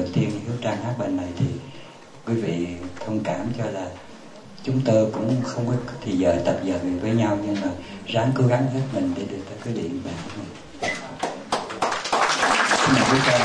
đầu tiên Hiếu Trang hát bài này thì quý vị thông cảm cho là chúng tôi cũng không có thì giờ tập giờ với nhau, nhưng mà ráng cố gắng hết mình để được tới cái điện bài này. Xin mời quý Trang.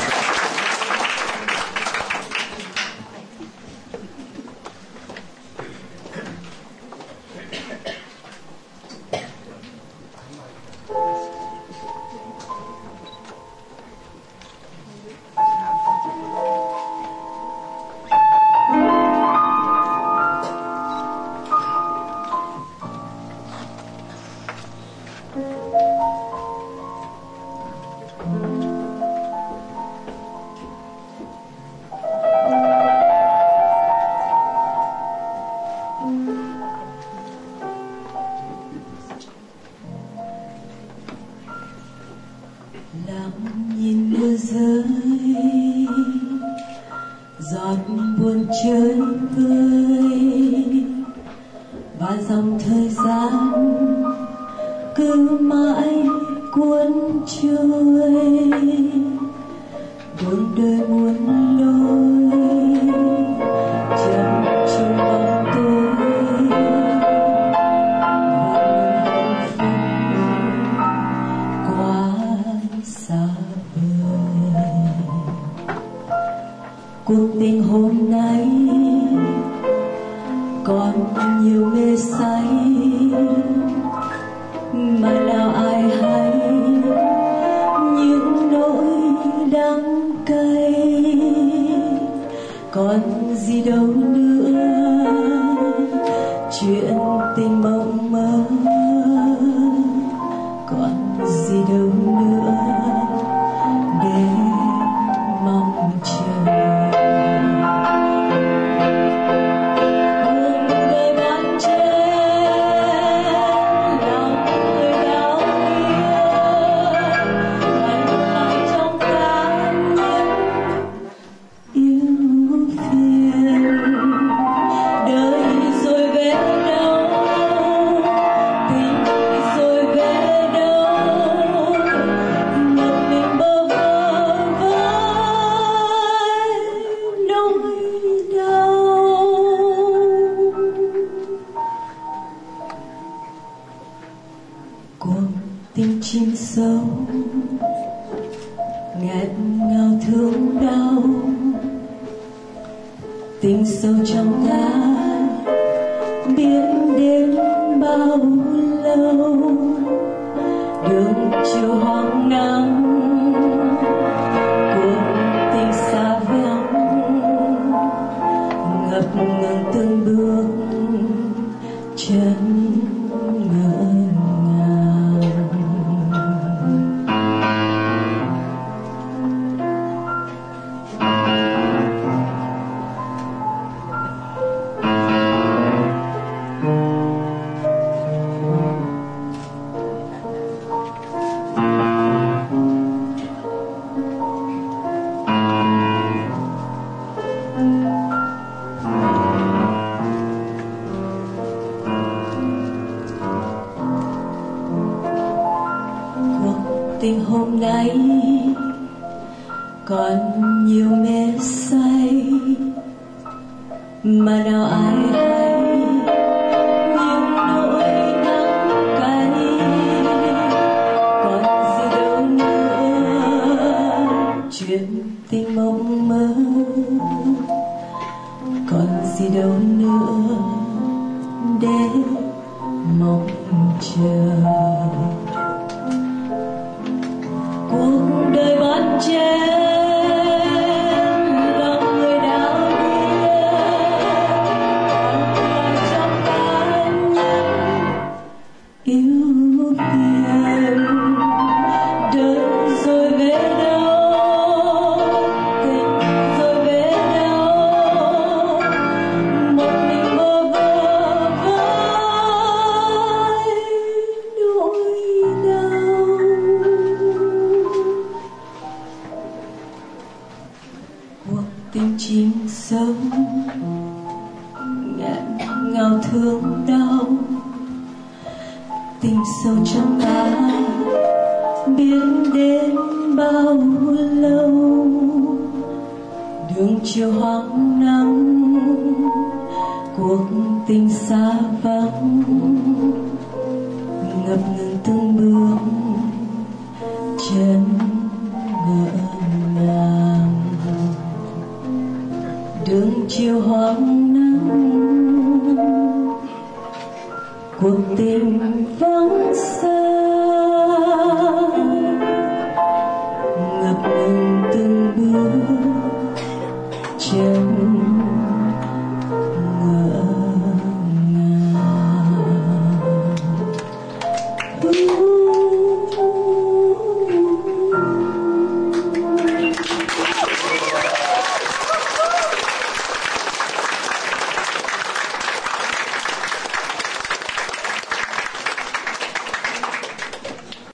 đường chiều hoang nắng, cuộc tình xa vắng, ngập ngừng từng bước chân ngỡ ngàng. Đường chiều hoang nắng, cuộc tình vắng xa, ngập ngừng từng bước chân